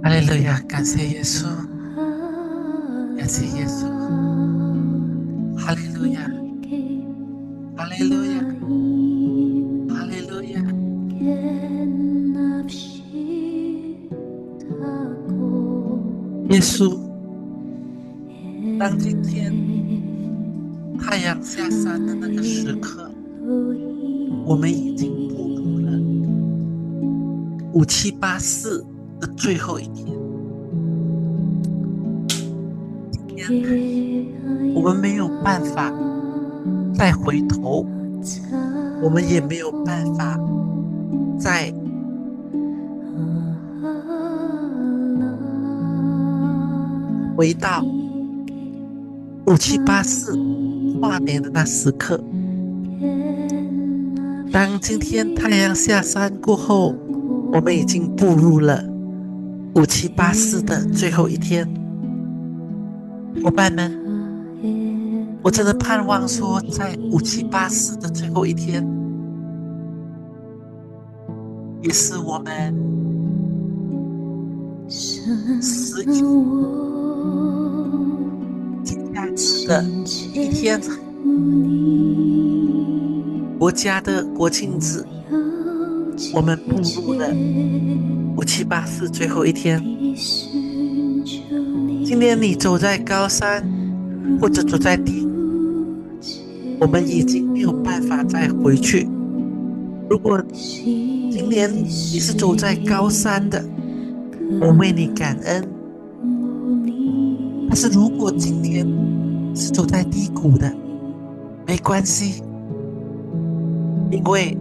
哈利路亚，感谢耶稣，感谢耶稣，哈利路亚，哈利路亚，哈利路亚。耶稣，当今天太阳下山的那个时刻，我们已经步入了5784的最后一天。今天我们没有办法再回头，我们也没有办法再回到5784跨年的那时刻。当今天太阳下山过后，我们已经步入了5784的最后一天。伙伴们，我真的盼望说，在5784的最后一天，也是我们11接下去的一天，国家的国庆日，我们步入了5784最后一天。今天你走在高山，或者走在低谷，我们已经没有办法再回去。如果今年你是走在高山的，我为你感恩。但是如果今天是走在低谷的，没关系，因为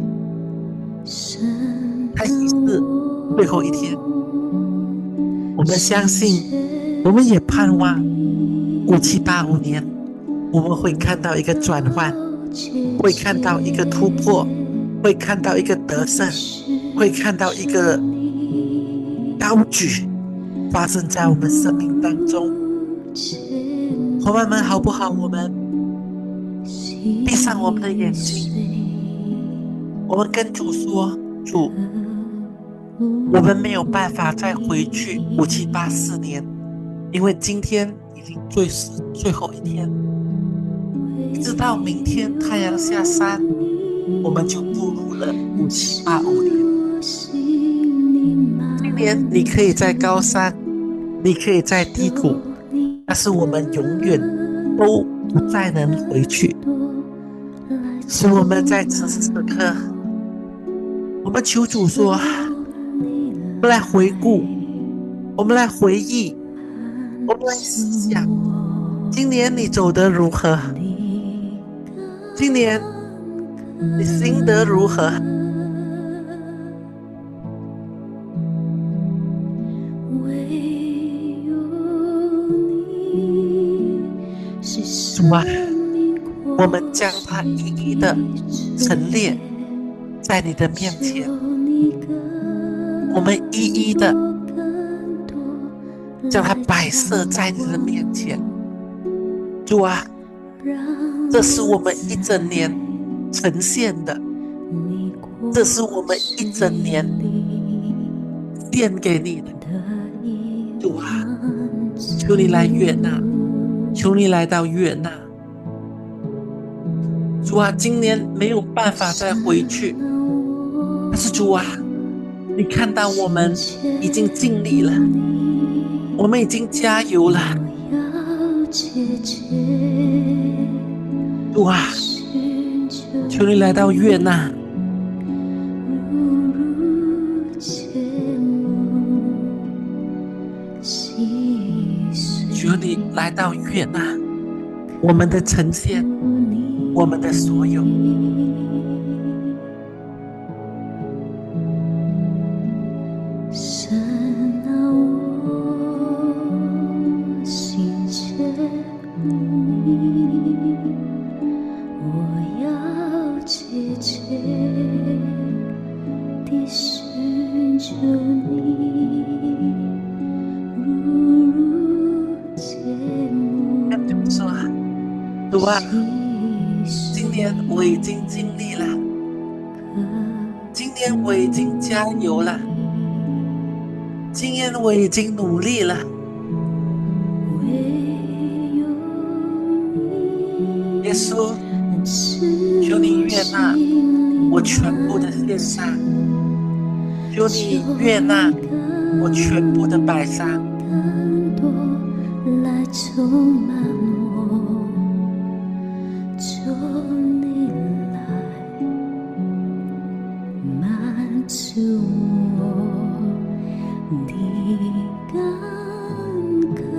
它已是最后一天。我们相信，我们也盼望5785年，我们会看到一个转换，会看到一个突破，会看到一个得胜，会看到一个高举发生在我们生命当中。伙伴们，好不好？我们闭上我们的眼睛，我们跟主说：主，我们没有办法再回去5784年，因为今天已经是最后一天，一直到明天太阳下山，我们就步入了5785年。今年你可以在高山，你可以在低谷，但是我们永远都不再能回去。所以我们在此时此刻，我们求主说，我们来回顾，我们来回忆，我们来思想，今年你走得如何？今年你心得如何？主啊，我们将它一一的陈列在你的面前，我们一一的将它摆设在你的面前。主啊，这是我们一整年呈现的，这是我们一整年献给你的。主啊，求你来悦纳，求你来到悦纳。主啊，今年没有办法再回去，但是主啊，你看到我们已经尽力了，我们已经加油了。主啊，求你来到悦纳，求你来到悦纳我们的呈现，我们的所有。跟主说，主啊，今年我已经尽力了，今年我已经加油了， 今年我已经努力了，耶稣，求你悦纳我全部的献上，求你悦纳我全部的摆上。 来充满我，求你来满足我的干渴，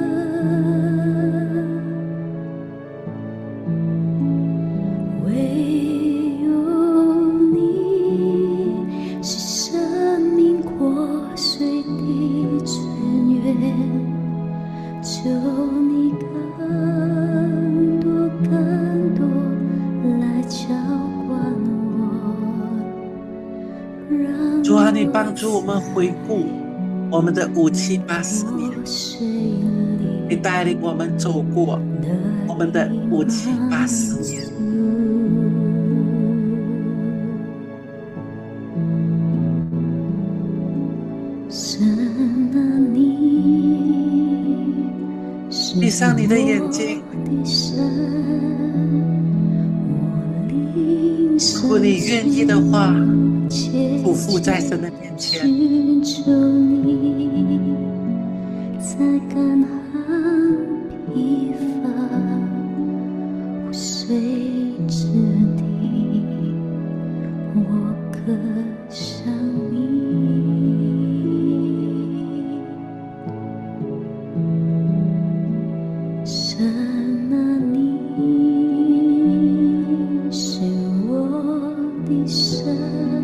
唯有你是生命活水的泉源，求你更多更多来浇灌我， 主啊，你帮助我们回顾我们的57、80年，你带领我们走过我们的57、80年。闭上你的眼睛，如果你愿意的话，匍匐在神的面前。 在干旱疲乏无水之地，我渴想你。神啊，你是我的神，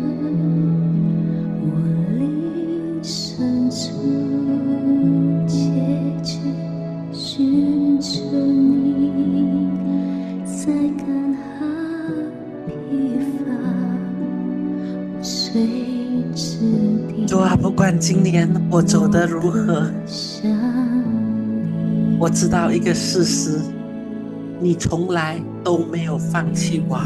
我灵深处切切寻求你，在干旱疲乏无水之地。 主啊，不管今年我走得如何，我知道一个事实，你从来都没有放弃我。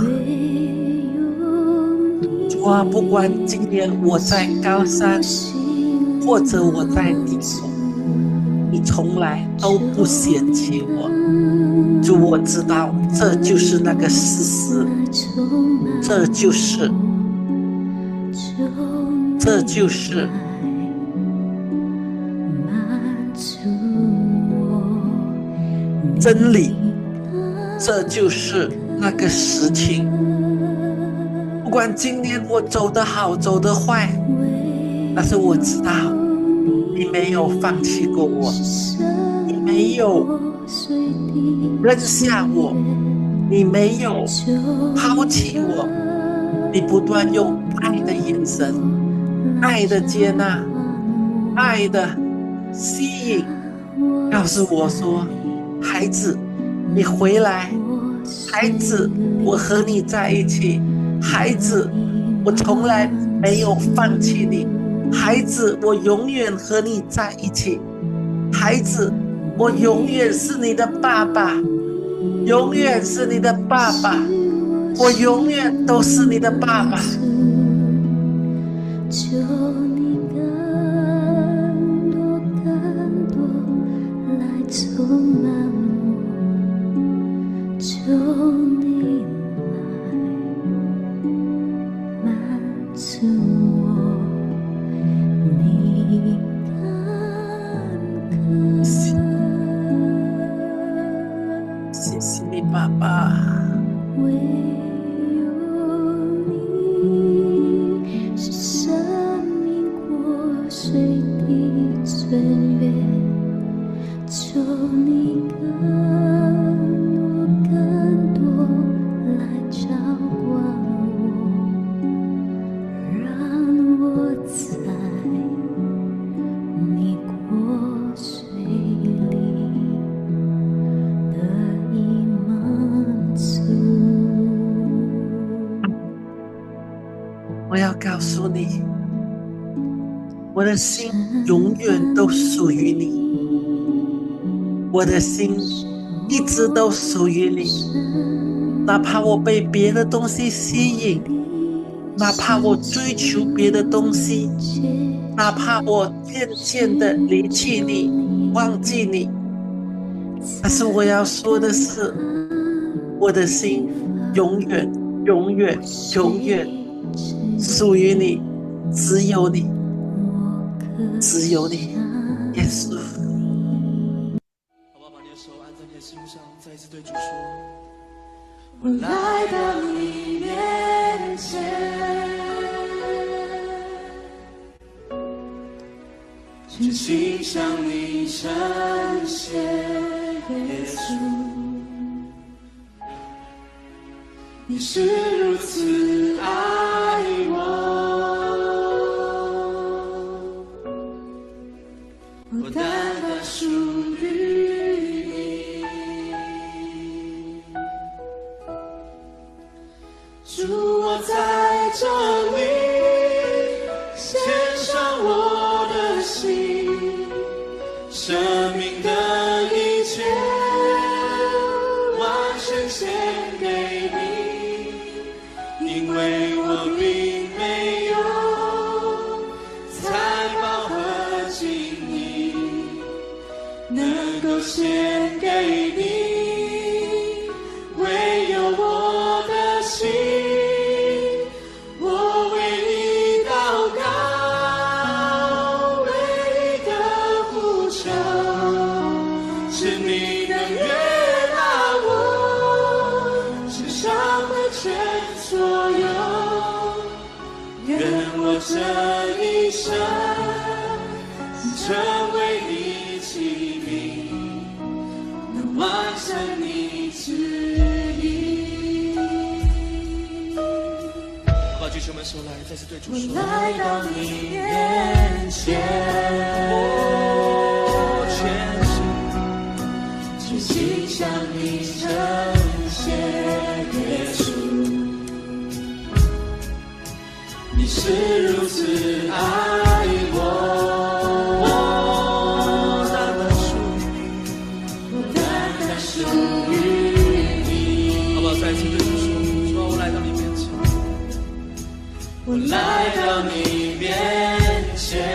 主啊，不管今年我在高山，或者我在低谷，你从来都不嫌弃我。主，我知道这就是那个事实，这就是真理，这就是那个实情。不管今年我走得好走得坏，但是我知道你没有放弃过我，你没有扔下我，你没有抛弃我，你不断用爱的眼神、爱的接纳、爱的吸引告诉我说，孩子，你回来，孩子，我和你在一起，孩子，我从来没有放弃你，孩子，我永远和你在一起，孩子，我永远是你的爸爸，永远是你的爸爸，我永远都是你的爸爸。 求你更多更多来充满我，求你来满足我，你干渴。 谢谢你，爸爸。 唯有你是生命活水的泉源，求你更多来浇灌我，让我在你活水里得以满足。 我要告诉你，我的心永远都属于你，我的心一直都属于你，哪怕我被别的东西吸引，哪怕我追求别的东西， 哪怕我渐渐的离弃你、忘记你，但是我要说的是，我的心永远、永远、永远属于你，只有你，只有你，耶稣。 好不好？把你的手按在你的心上，再一次对主说：我来到你面前，全心向你呈现，耶稣，你是如此爱我，我单单属于你。主，我在这里献上我的心，生命的一切完全献给你，因为我并没有财宝和金银能够献给你，唯有我的心，我为你祷告，为你的呼求，是你能悦纳我身上的全所有，愿我这一生成为你器皿，能完成你旨意。好吧，举起我们手来，再次对主说：我来到你面前，我全心向你呈现，耶稣，你是如此爱我。我来到你面前，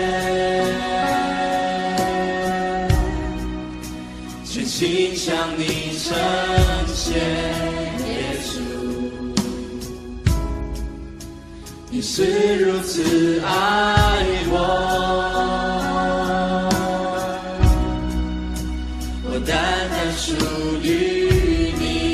全心向你呈现，耶稣，你是如此爱我，我单单属于你。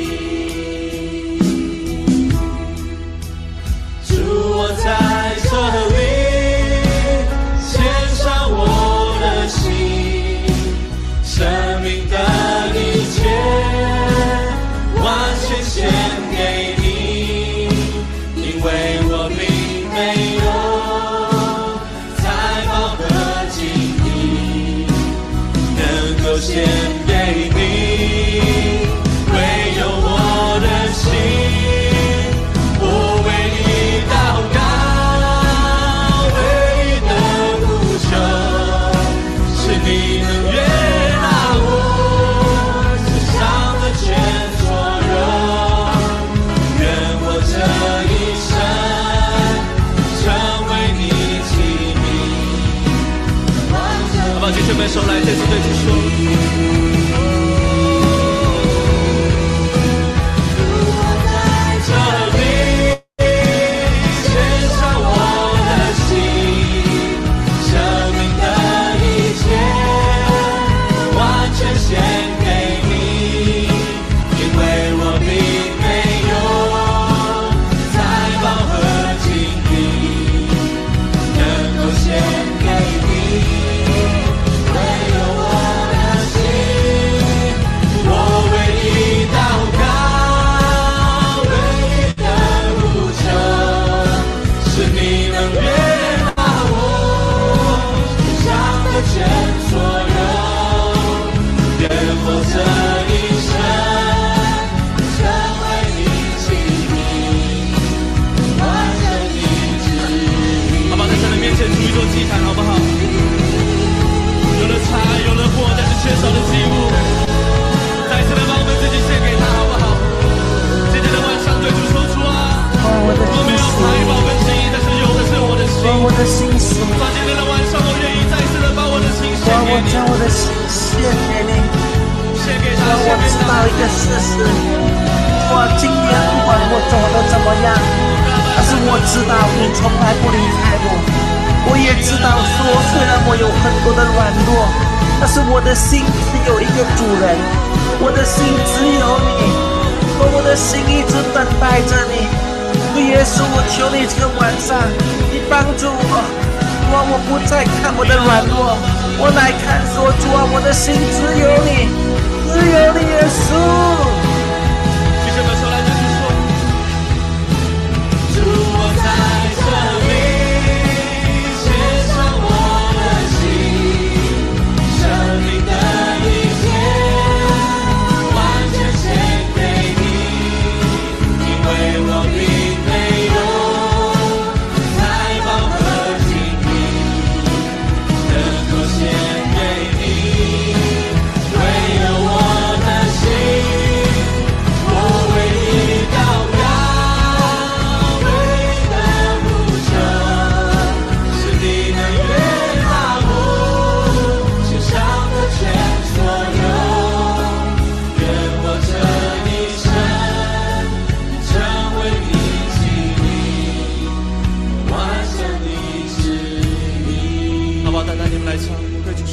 我在这里献上我的心，生命的一切完全献给你，因为我并没有财宝和金银能够献给你，唯有我的心。你能悦纳我身上的全所有，愿我这一生成为你器皿。好吧，举起我们手来，再次对主说。献给你，唯有我的心。 我将我的心献给你。主啊，我知道一个事实，主啊，今年不管我走得怎么样，但是我知道你从来不离开我。我也知道说，虽然我有很多的软弱，但是我的心只有一个主人，我的心只有你，我的心一直等待着你。主耶稣，我求你这个晚上，你帮助我，主啊，我不再看我的软弱，我来看说，主啊，我的心只有你，只有你耶稣。 举起我们手来，就是说，主我在这里，献上我的心，生命的一切完全献给你，因为我并没有财宝和金银能够献给你，唯有我的心，我为你祷告，为你的呼求，是你能悦纳我身上的全所有，愿我这一生成为你记忆，完成你旨意。好不好？大家你们来唱，快去说。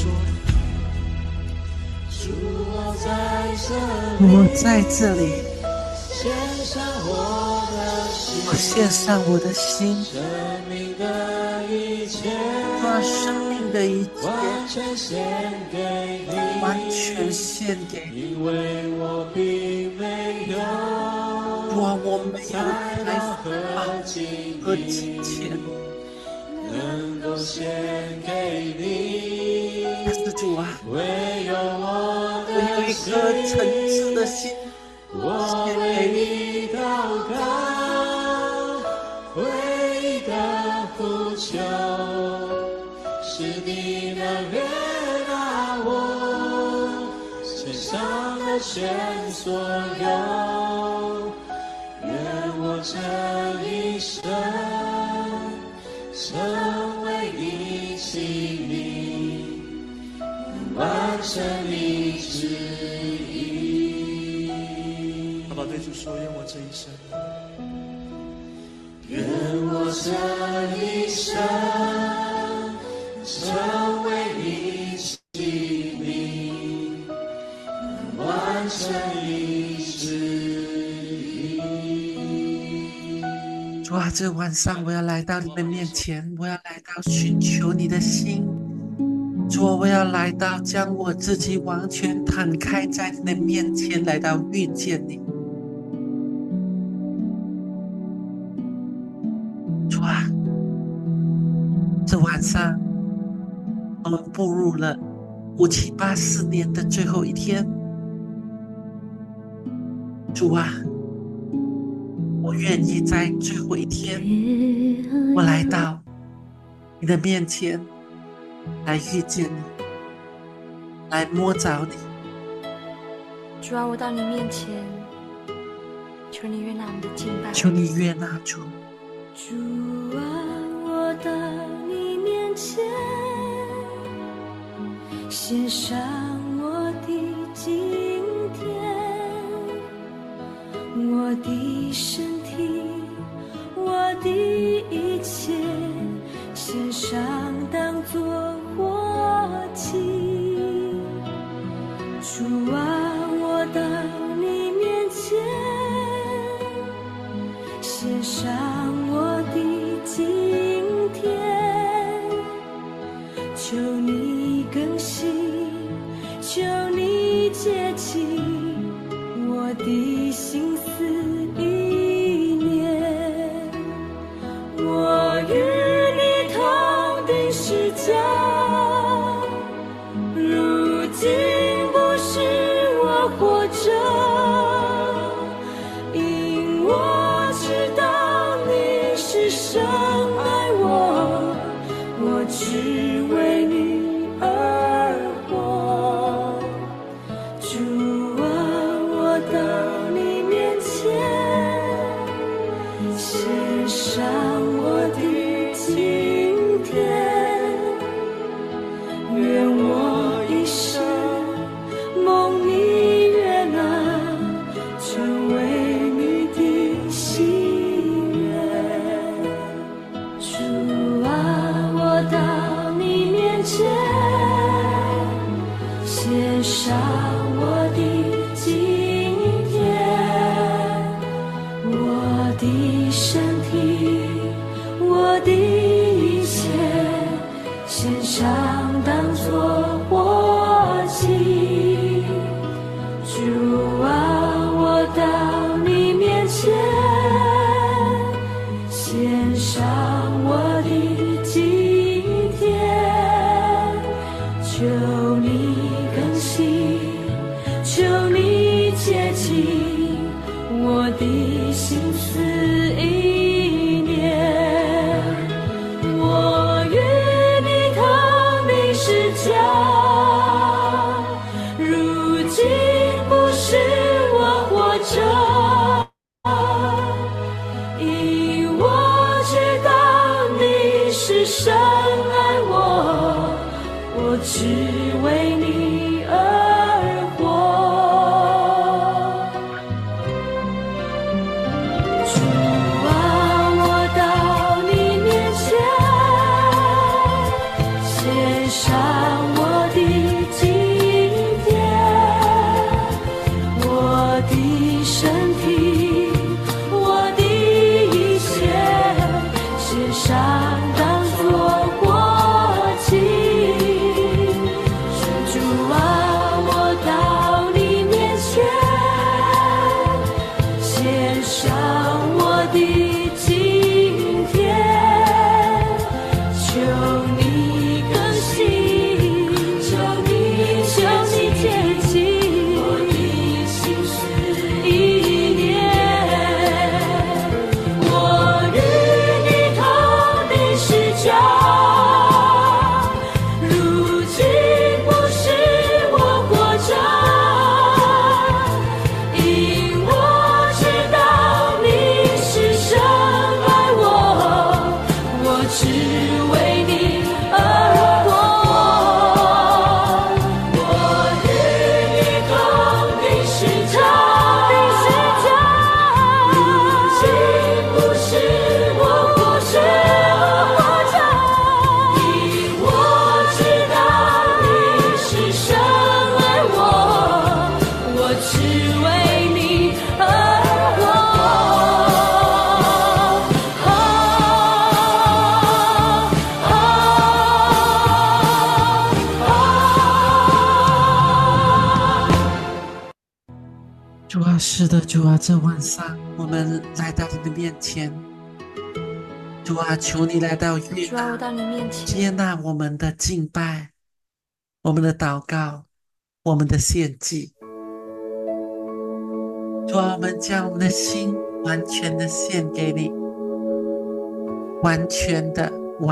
主我在这我在这里， 献上我的心， 我献上我的心， 生命的一切主啊，生命的一切完全献给你， 完全献给你。 因为我并没有主啊，我没有财富和金和金钱， 能够献给你， 但是主啊， 唯有我我有一颗诚挚的心我献为给你。 你祷告，为你的呼求，是你能悦纳我身上的全所有，愿我这一生成为你器皿，完成你旨意。好不好？对主说，愿我这一生，愿我这一生成为你器皿，完成你旨意。 主啊，这晚上我要来到你的面前，我要来到寻求你的心。主啊，我要来到将我自己完全摊开在你的面前，来到遇见你。主啊，这晚上我们步入了5784年的最后一天。主啊，我愿意在最后一天，我来到你的面前，来遇见你，来摸着你。 主啊，我到你面前，求你悦纳我们的敬拜。 求你悦纳主。 主啊，我到你面前，献上我的今天，我的身体，我的一切，献上当作活祭。主啊，我到你面前，献上我的今天，求你更新，求你洁净我的心思意念。我与你同定十架，如今不是我活着，因我知道你是深爱我，我只为你而活。主啊，我到你面上我的今天，我的身体，我的一切，献上当作活祭。主啊，我到你面前，献上我的今天，求你更新，求你洁净我的心思意念。我与你同定十架，如今不是我活着，因我知道你是深爱我，我只为你而活。主啊，我到你面前，献上我的今天，我的身体，我的一切，献上当作活祭。主啊，我到你面前，献上我的今天，求你更新，求你洁净我的心思意念。我与你同定十架，如今不是我活着，因我知道你是深爱我，我只为你而活。我与你同定十架，如今不是我活着，因我知道你是深爱我，我只为你而活。 主啊，是的，主啊，这晚上我们来到你的面前，主啊，求你来到悦主啊，我纳、 到你面前， 接纳我们的敬拜、我们的祷告、我们的献祭。主啊，我们将我们的心完全的献给你，完全的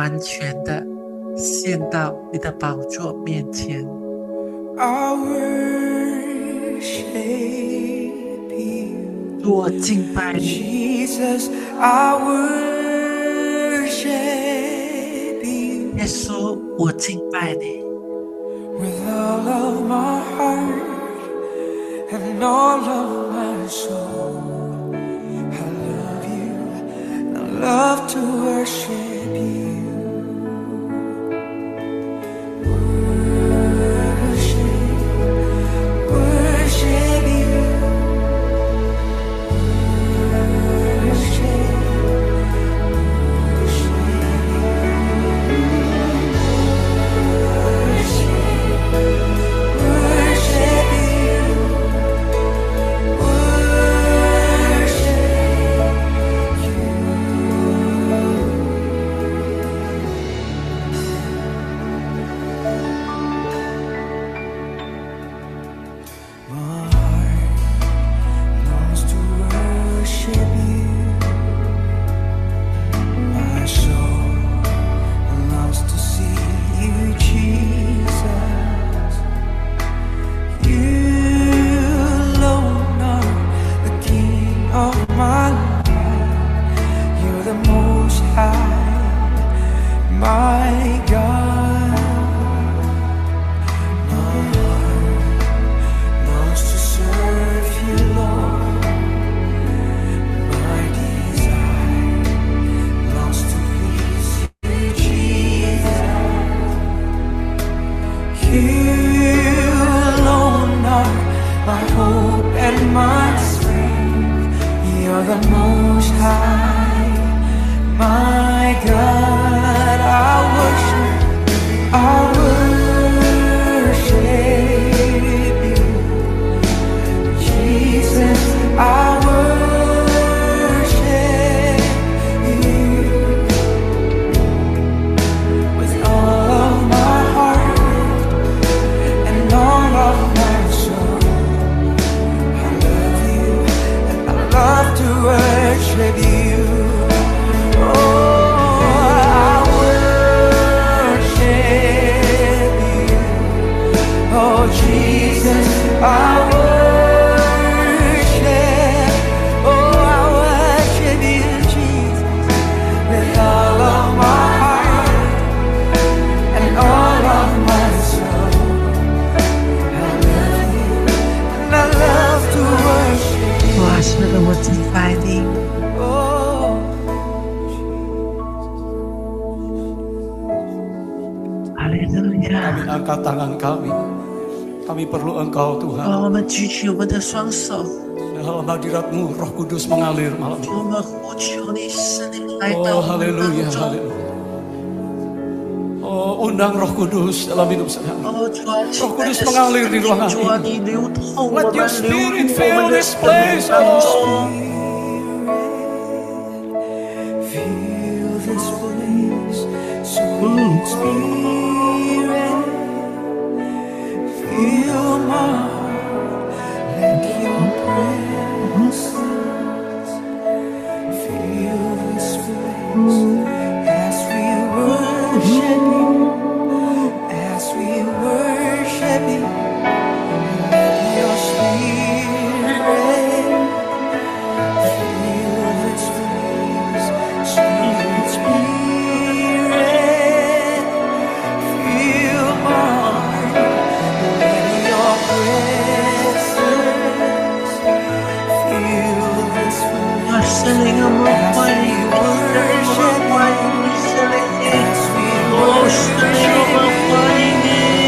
献到你的宝座面前。 I worship you, 主，我敬拜你， Jesus. I worship you 耶稣，我敬拜你， with all of my heart and all of my soul. I love you. I love to worship you. Worship you. My God, my heart longs to serve you, Lord. My desire longs to please you, Jesus. You alone my hope and my strength. You're the most high, my God. I worship you, Jesus. I worship you with all of my heart and all of my soul. I love you and I love to worship you. Jesus, I worship, I worship you, Jesus, with all of my heart and all of my soul. I love you and I love to worship you. 哇，是的，我敬拜你。Haleluya. Kami angkat tangan kami perlu Engkau Tuhan. 我们举起我们的双手， Dalam hadirat-Mu Roh Kudus mengalir malam ini. 我们呼求你圣灵来到我们 haleluya, 当中。 haleluya. Undang Roh Kudus dalam hidup saya. 主啊， Roh Kudus mengalir di ruangan 主啊， ini. 你流通我 Let 们， your 流 Spirit 入我 fill 们的 this 生命 place, 当 oh 中。 Lord. Feel this place, sweet spirit. Feel my heart, let your presence fill this place as we worship you, as we worship you. Let your spirit fill this place, sweet spirit. Feel my heart, let your presence fill this place. 啊，圣灵，我们欢迎你，圣灵，我们欢迎你，圣灵，哦，圣灵，我们欢迎你，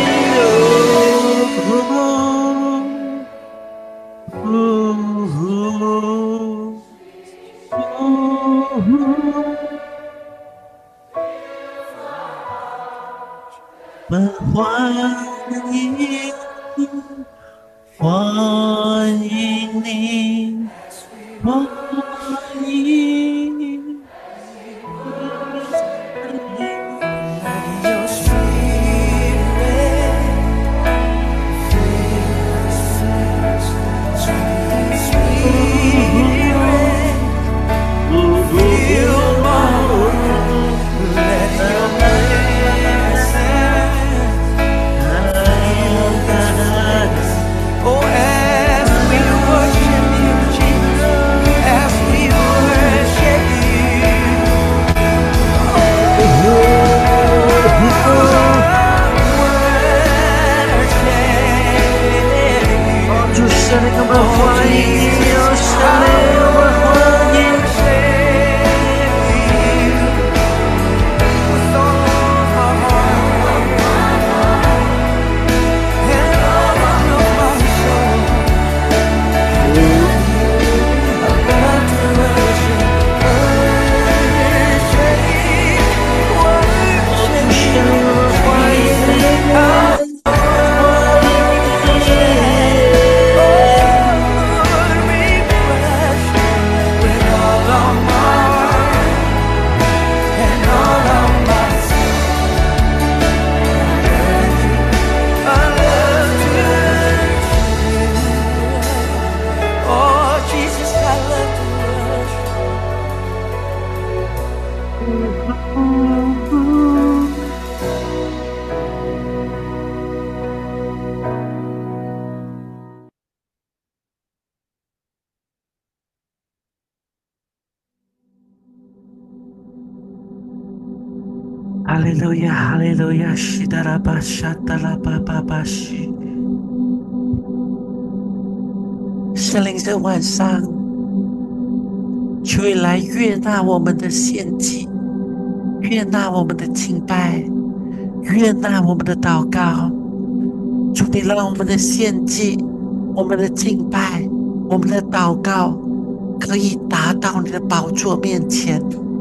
我们欢迎你，欢迎你。欢迎， Your spirit fill this place, sweet spirit. Fill my heart, let your presence fill this place. Oh, as we worship you, Jesus, as we worship you. Worship you. 主圣灵，我们欢迎你，哦，圣灵，我们欢迎你。 哈利路亚，哈利路亚，西达拉巴沙达拉巴巴巴西。圣灵这晚上，求你来悦纳我们的献祭，悦纳我们的敬拜，悦纳我们的祷告。主，你让我们的献祭我们的敬拜，我们的祷告，可以达到你的宝座面前。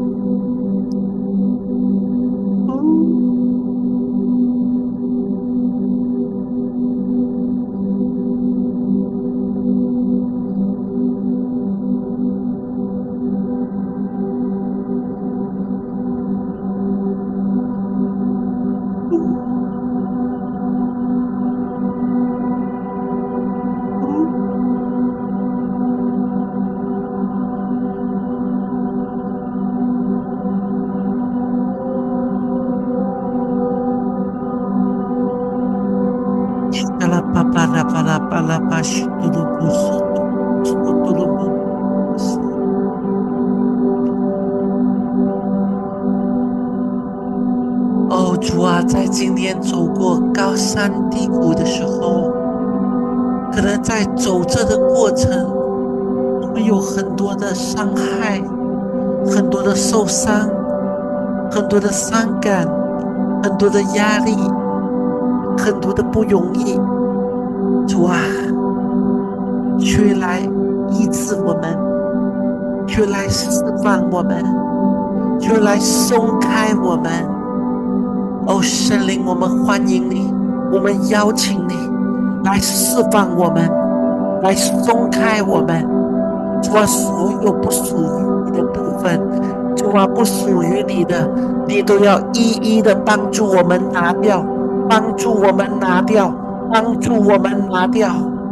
哦，主啊，在今天走过高山低谷的时候，可能在走这的过程，我们有很多的伤害，很多的受伤，很多的伤感，很多的压力，很多的不容易。主啊，却来医治我们，却来释放我们，却来松开我们。哦，圣灵，我们欢迎你，我们邀请你来释放我们，来松开我们。主啊，所有不属于你的部分，主啊，不属于你的，你都要一一的帮助我们拿掉，帮助我们拿掉，帮助我们拿掉。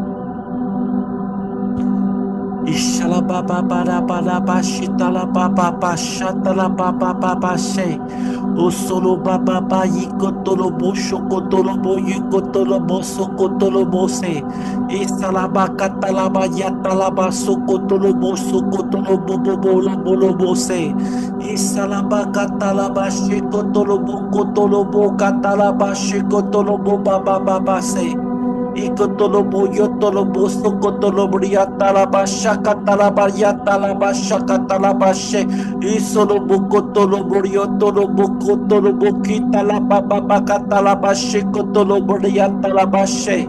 伊拉巴巴巴拉巴拉巴西达拉巴巴巴沙达拉巴巴巴巴塞，乌苏鲁巴巴巴伊戈多罗波苏戈多罗波伊戈多罗波苏戈多罗波塞，伊萨拉巴卡达拉巴亚达拉巴苏戈多罗波苏戈多罗波波波罗波罗波塞，伊萨拉巴卡达拉巴西戈多罗波戈多罗波卡达拉巴西戈多罗波巴巴巴巴塞。Ikotolobo yotolobo sokotolobo yatalaba shakatalaba yatalaba shakatalaba she isolobo kotolobo yotolobo kotolobo kitalaba babakatalaba shekotolobo yatalaba she.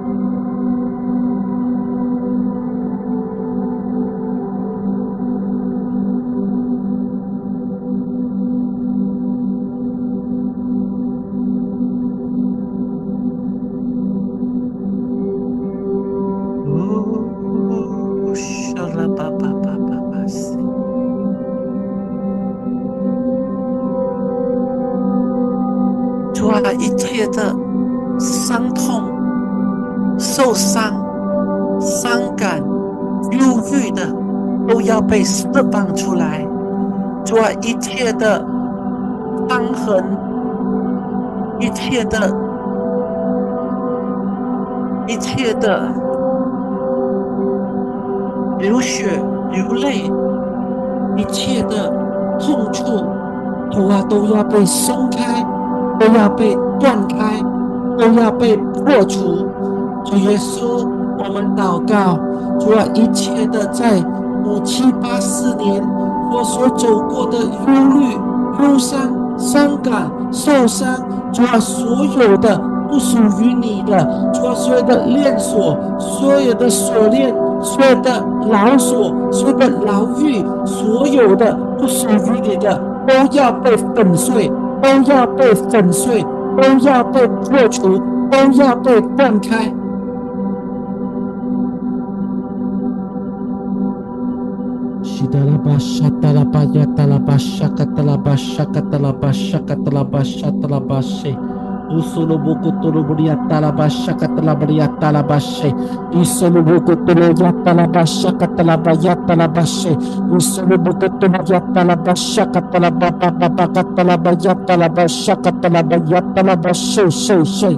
主啊，一切的伤痛、受伤、伤感、忧郁的，都要被释放出来。主啊，一切的伤痕、一切的流血、流泪，一切的痛处，主啊，都要被松开，都要被断开，都要被破除。主耶稣，我们祷告，主啊，一切的在5784年我所走过的忧虑、忧伤、伤感、受伤，主啊，所有的不属于你的，主啊，所有的链锁，所有的锁链，所有的牢锁，所有的牢狱，所有的不属于你的，都要被粉碎，都要被粉碎，都要被破除，都要被断开。西达拉巴沙达拉巴亚达拉巴沙卡达拉巴沙卡达拉巴沙卡达拉巴沙达拉巴西。Usulubu kutulu beriya talaba shakatala beriya talaba she. Usulubu kutulu ya talaba shakatala beriya talaba she. Usulubu kutulu ya talaba shakatala baba katala beriya talaba shakatala beriya talaba she.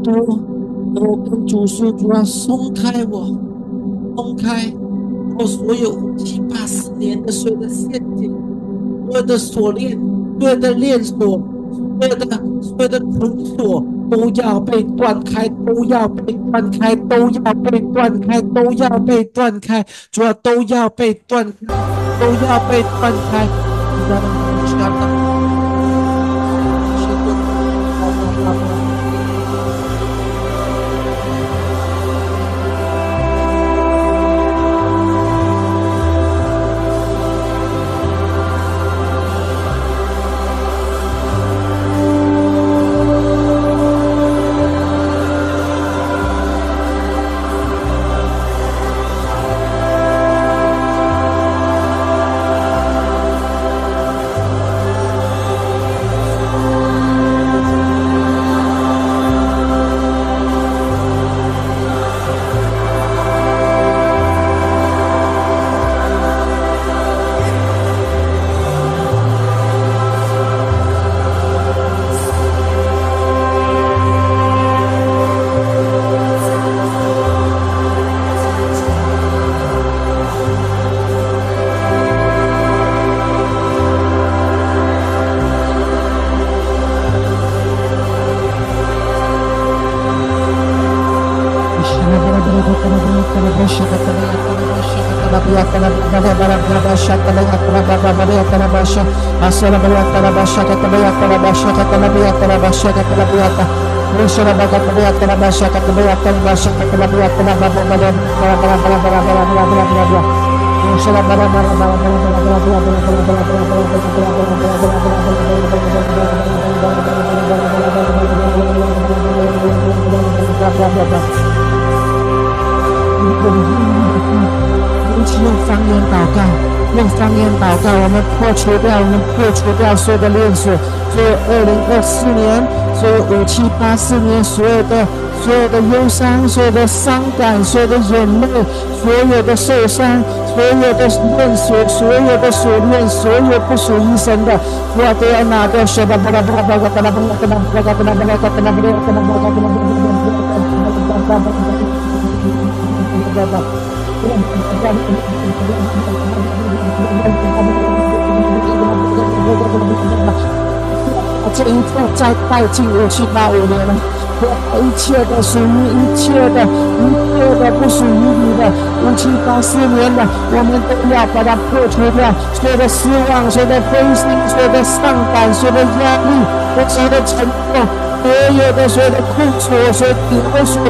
督，我跟主说，主啊，松开我，松开我所有7、8、10年的所有的陷阱，所有的锁链，所有的链锁，所有的捆锁。都要被断开，都要被断开，都要被断开，都要被断开，主要都要被断开，都要被断开。一起用方言祷告，用方言祷告，我们破除掉所有的链锁，所有2024年，所有5784年所有的忧伤，所有的伤感，所有的眼泪，所有的受伤，所有的链锁，所有的锁链，所有不属于神的，我都要拿掉。这一次再带进5785年了，一切的属于一切的不属于你的5784年的，我们都要把它破除掉。所有的失望，所有的灰心，所有的伤感，所有的压力，所有的沉重，所有的困锁，所有的勒索，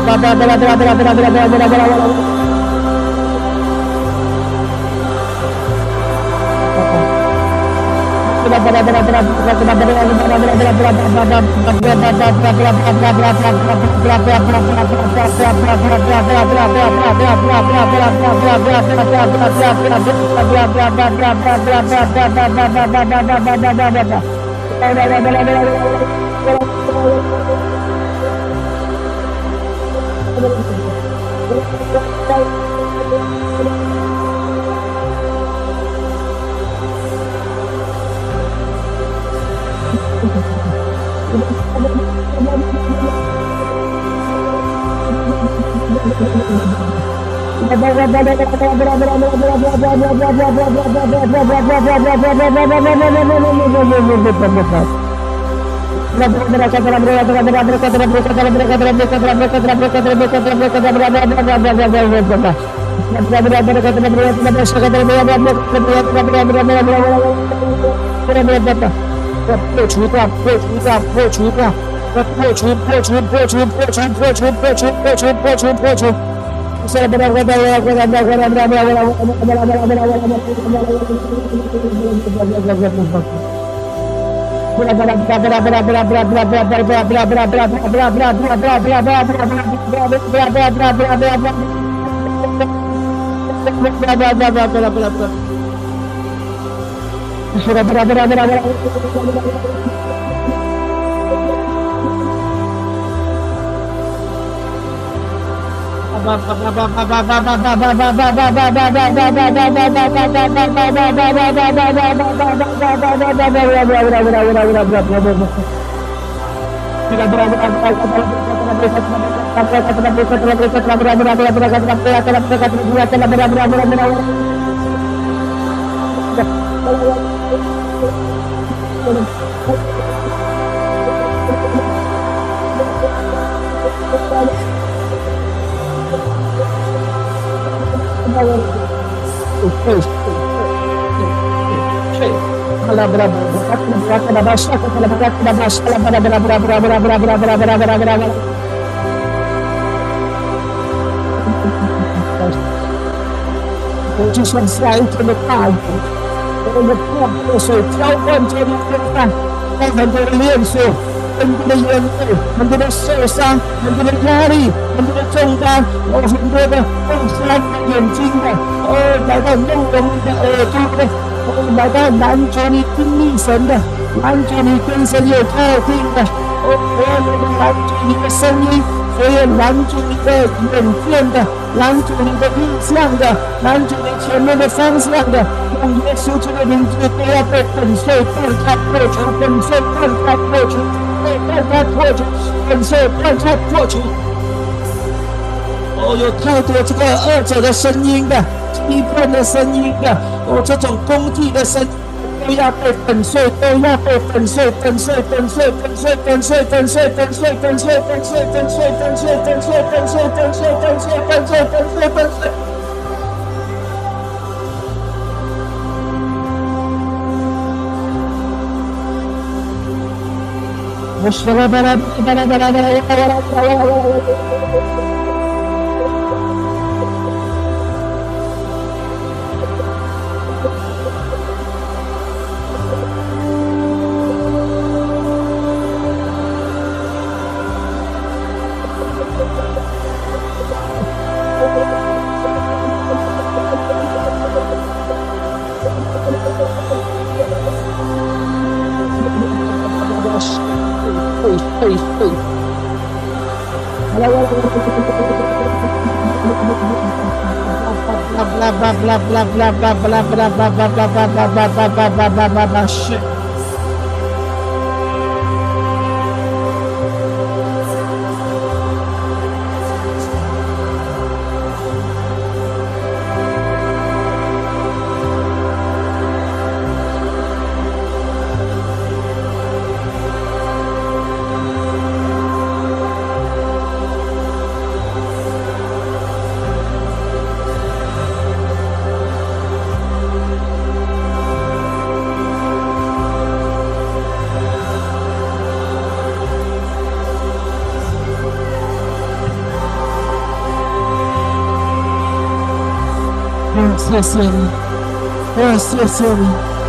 就像下一天的大雨，我们破破水浇灌在你身上，让很多的链锁、很多的眼泪、很多的受伤、很多的压力、很多的重担，有很多的梦瞎眼睛的，来到弄聋你的耳朵的，来到拦阻你听力神的，拦阻你跟神有靠近的，所有的拦阻你的声音。所有拦住你的眼见的，拦住你的印象的，拦住你前面的方向的，用耶稣这个名字都要被粉碎、断开、破除、粉碎、断开、破除、断开、破除、粉碎、断开、破除。有太多这个恶者的声音的，批判的声音的，这种攻击的声音。都要被粉碎，都要被粉碎，粉碎，粉碎，粉碎，粉碎，粉碎，粉碎，粉碎，粉碎，粉碎，粉碎，粉碎，粉碎，粉碎，粉碎，粉碎，粉碎，粉碎。我说了，巴拉巴拉巴拉巴拉巴拉巴拉。谢谢你，谢谢你，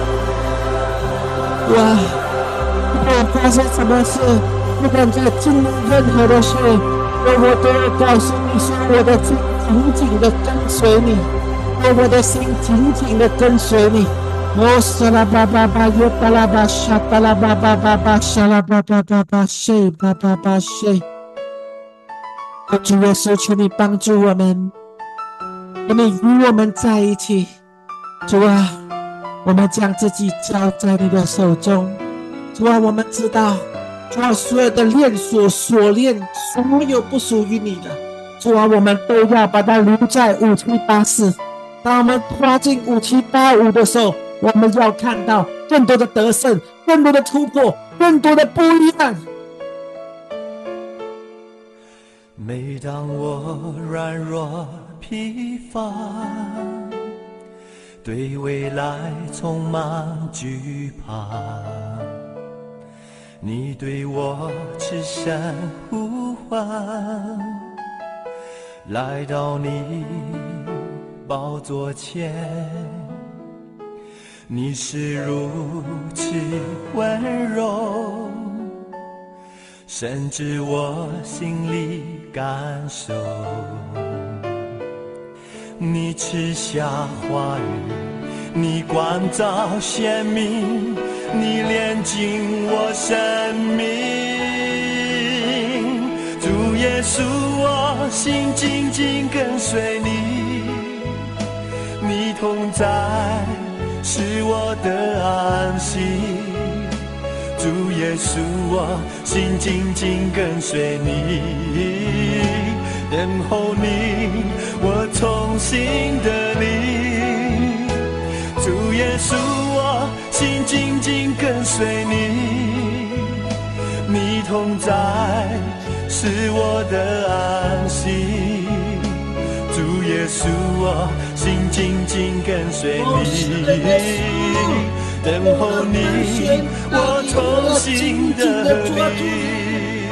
不管发生什么事，不管在经历任何的事，我都要告诉你说，我的心紧紧的跟随你，我的心紧紧的跟随你。沙拉巴巴巴耶巴拉巴沙巴拉巴巴巴巴沙拉巴巴巴巴谢巴巴巴谢。主耶稣，求你帮助我们。你与我们在一起，主啊，我们将自己交在你的手中。主啊，我们知道，主啊，所有的链锁、锁链，所有不属于你的，主啊，我们都要把它留在5784。当我们跨进5785的时候，我们要看到更多的得胜，更多的突破，更多的不一样。 每当我软弱疲乏，对未来充满惧怕，你对我痴声呼唤，来到你宝座前，你是如此温柔，甚至我心里感受，你赐下话语，你光照鲜明，你炼净我生命。主耶稣，我心紧紧跟随你，你同在是我的安息。 主耶稣，我心紧紧跟随你，等候你，我重新得力。主耶稣，我心紧紧跟随你，你同在是我的安息。主耶稣，我心紧紧跟随你，等候你，我重新得力。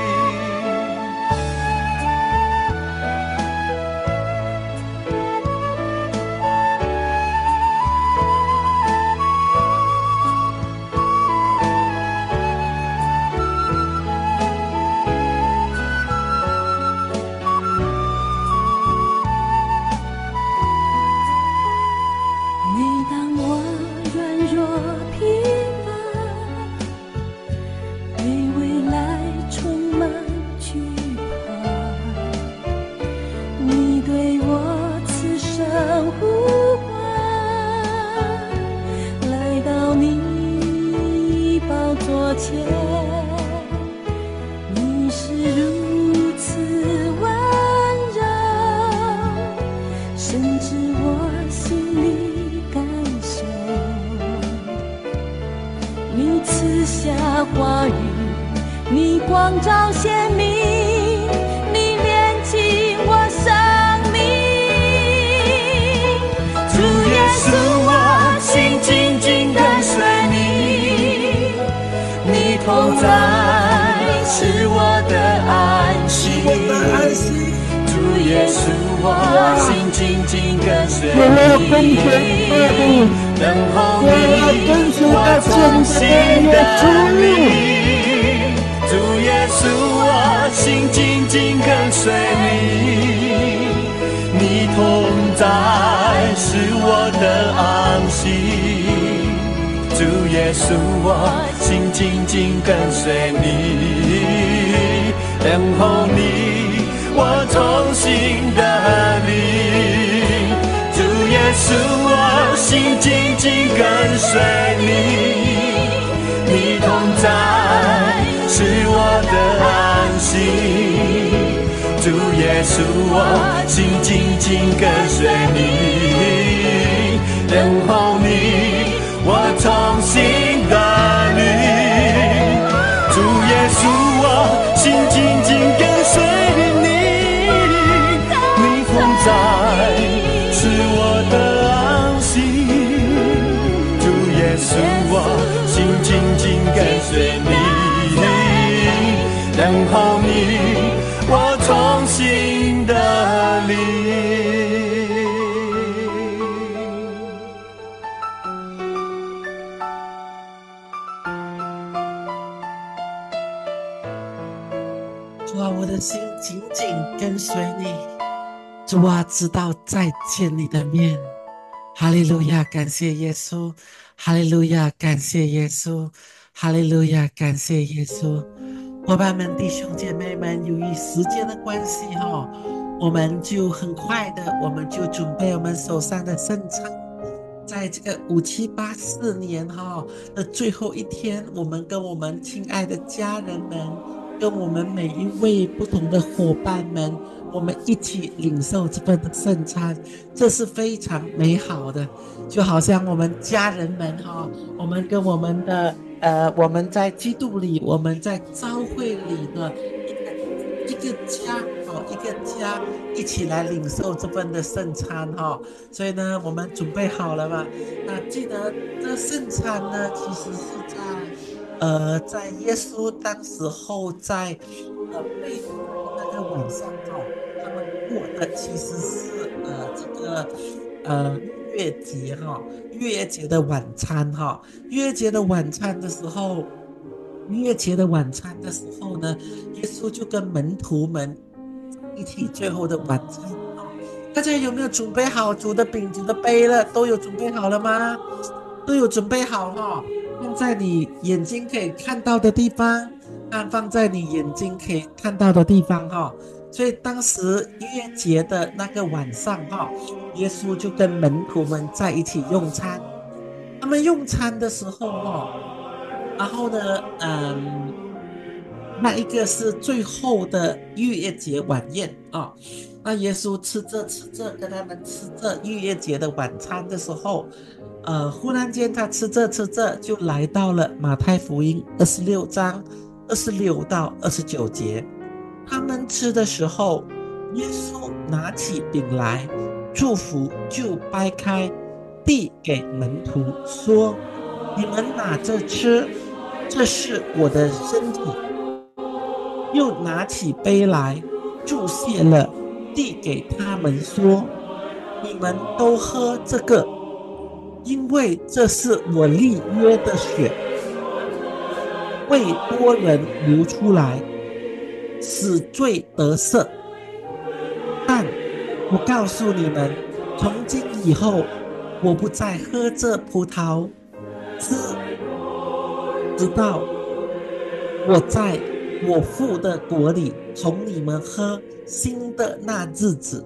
主啊，我的心紧紧跟随你。主啊，直到再见你的面。哈利路亚，感谢耶稣。哈利路亚，感谢耶稣。哈利路亚，感谢耶稣。伙伴们、弟兄姐妹们，由于时间的关系我们就很快的，我们就准备我们手上的圣餐。在这个5784年的最后一天，我们跟我们亲爱的家人们，跟我们每一位不同的伙伴们，我们一起领受这份的圣餐，这是非常美好的。就好像我们家人们我们跟我们的我们在基督里，我们在教会里的一个家一起来领受这份的圣餐所以呢，我们准备好了嘛？那记得这圣餐呢，其实是在耶稣当时候在被捕那个晚上他们过的其实是这个月节月节的晚餐月节的晚餐的时候呢，耶稣就跟门徒们一起最后的晚餐大家有没有准备好主的饼、主的杯了？都有准备好了吗？都有准备好放在你眼睛可以看到的地方，放在你眼睛可以看到的地方所以当时月节的那个晚上耶稣就跟门徒们在一起用餐。他们用餐的时候然后呢，那一个是最后的逾越节晚宴啊。那耶稣吃着跟他们吃着逾越节的晚餐的时候，忽然间他吃着就来到了马太福音26章26到29节。他们吃的时候，耶稣拿起饼来，祝福就掰开，递给门徒说：“你们拿着吃，这是我的身体。”又拿起杯来，祝谢了，递给他们说：“你们都喝这个，因为这是我立约的血，为多人流出来，使罪得赦。但我告诉你们，从今以后，我不再喝这葡萄汁，直到我在我父的国里同你们喝新的那日子。”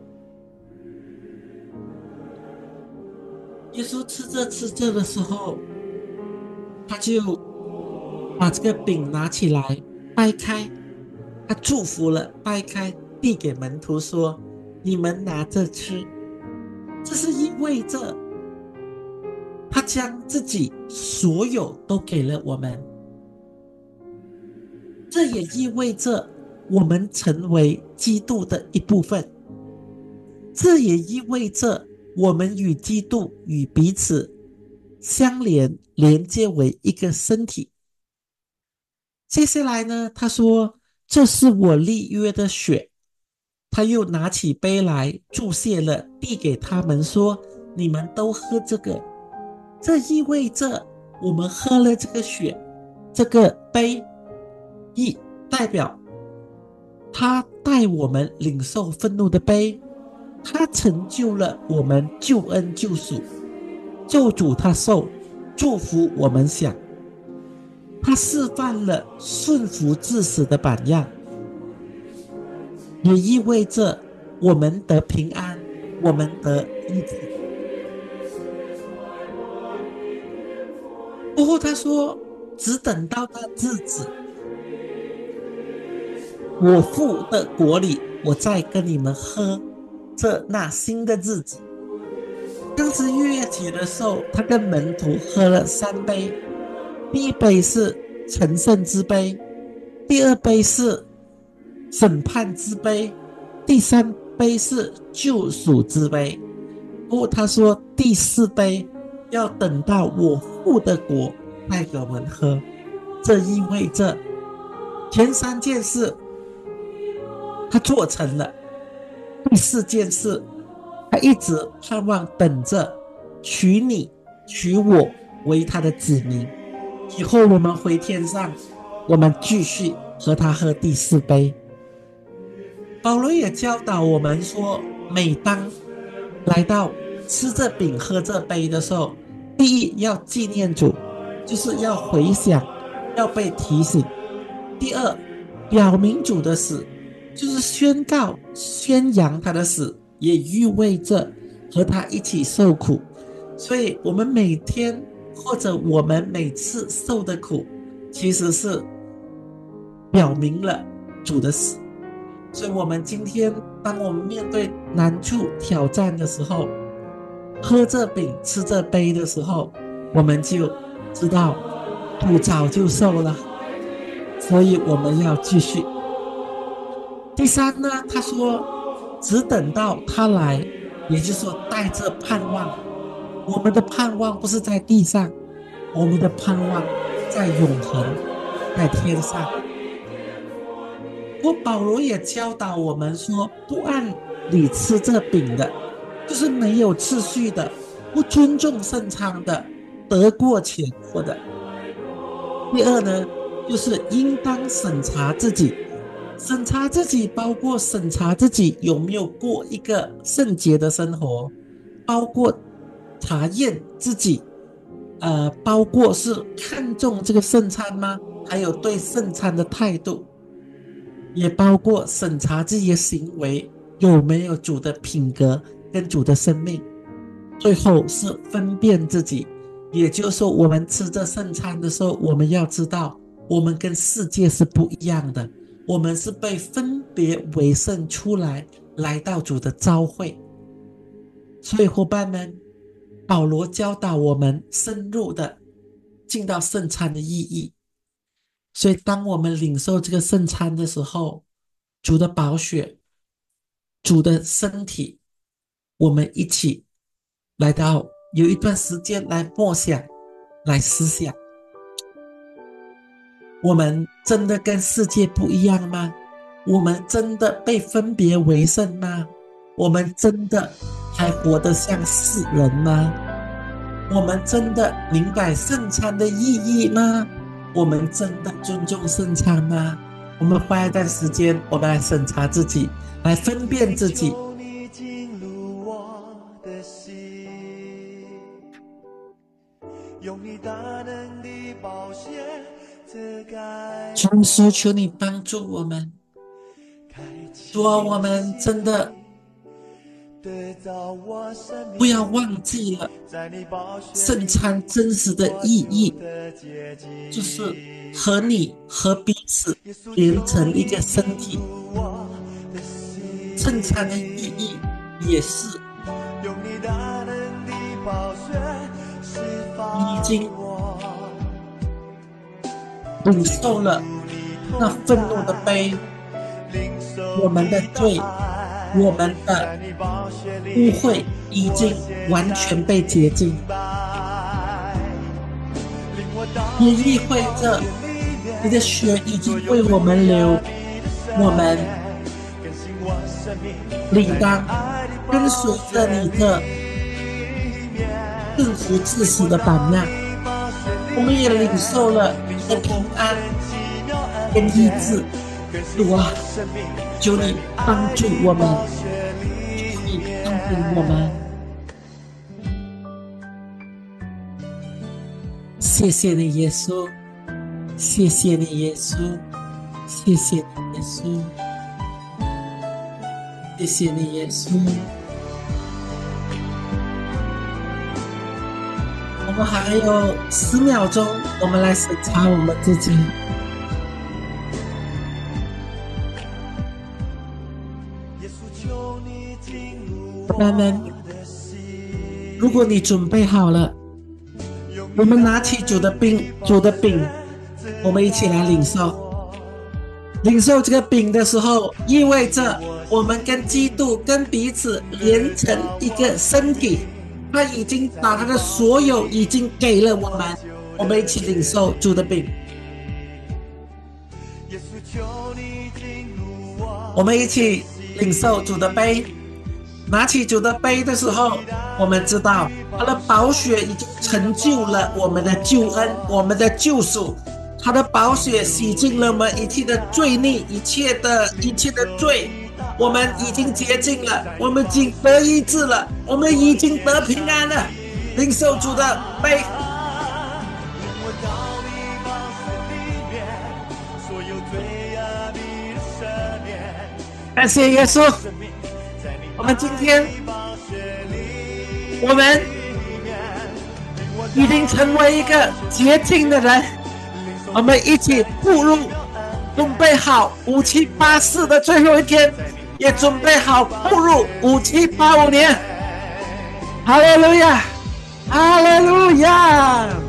耶稣吃着的时候，他就把这个饼拿起来，掰开，他祝福了，掰开，递给门徒说：“你们拿着吃。”这是意味着他将自己所有都给了我们。这也意味着我们成为基督的一部分，这也意味着我们与基督与彼此相连接为一个身体。接下来呢，他说：“这是我立约的血。”他又拿起杯来，祝谢了，递给他们说：“你们都喝这个。”这意味着我们喝了这个血，这个杯亦代表他带我们领受愤怒的杯，他成就了我们救恩救赎，救主他受，祝福我们享，他示范了顺服至死的榜样，也意味着我们得平安，我们得医治。过后他说：“只等到那日子，我父的国里，我再跟你们喝那新的日子。”当时逾越节的时候，他跟门徒喝了3杯，第一杯是成圣之杯，第二杯是审判之杯，第3杯是救赎之杯。过后他说第4杯要等到我父的国带给我们喝。这意味着前3件事他做成了，第4件事他一直盼望等着取你取我为他的子民。以后我们回天上，我们继续和他喝第4杯。保罗也教导我们说，每当来到吃这饼喝这杯的时候，第一要纪念主，就是要回想，要被提醒。第二，表明主的死，就是宣告宣扬他的死，也意味着和他一起受苦。所以我们每天或者我们每次受的苦，其实是表明了主的死。所以我们今天当我们面对难处挑战的时候，喝这饼吃这杯的时候，我们就知道主早就受了，所以我们要继续。第3呢，他说只等到他来，也就是说带着盼望。我们的盼望不是在地上，我们的盼望在永恒，在天上。保罗也教导我们说，不按理吃这饼的，就是没有次序的，不尊重圣餐的，得过且过的。第2呢，就是应当审查自己。审查自己包括审查自己有没有过一个圣洁的生活，包括查验自己包括是看重这个圣餐吗？还有对圣餐的态度，也包括审查自己的行为有没有主的品格跟主的生命。最后是分辨自己也就是说，我们吃这圣餐的时候，我们要知道，我们跟世界是不一样的，我们是被分别为圣出来，来到主的召会。所以伙伴们，保罗教导我们深入的进到圣餐的意义。所以当我们领受这个圣餐的时候，主的宝血，主的身体，我们一起来到有一段时间来默想，来思想，我们真的跟世界不一样吗？我们真的被分别为圣吗？我们真的还活得像世人吗？我们真的明白圣餐的意义吗？我们真的尊重圣餐吗？我们花一段时间，我们来审查自己，来分辨自己。主说，求你帮助我们，主啊，我们真的不要忘记了圣餐真实的意义，就是和你和彼此连成一个身体。圣餐的意义也是你已经领受了那愤怒的杯，我们的罪，我们的污秽已经完全被洁净，也意味着你的血已经为我们流，我们理当跟随着你的顺服至死的榜样。我们也领受了你的平安跟医治，主啊，求你帮助我们，求你帮助我们。谢谢你耶稣，谢谢你耶稣，谢谢你耶稣，谢谢你耶稣。我们还有10秒钟，我们来审查我们自己。朋友们，如果你准备好了，我们拿起主的饼，我们一起来领受。领受这个饼的时候，意味着我们跟基督、跟彼此连成一个身体。他已经把他的所有已经给了我们，我们一起领受主的饼。我们一起领受主的杯。拿起主的杯的时候，我们知道他的宝血已经成就了我们的救恩，我们的救赎。他的宝血洗净了我们一切的罪孽，一切的罪。我们已经洁净了，我们已经得医治了，我们已经得平安了。领受主的杯。感谢耶稣，我们今天我们已经成为一个洁净的人，我们一起步入准备好5784的最后一天，也准备好步入5785年。哈利路亚，哈利路亚。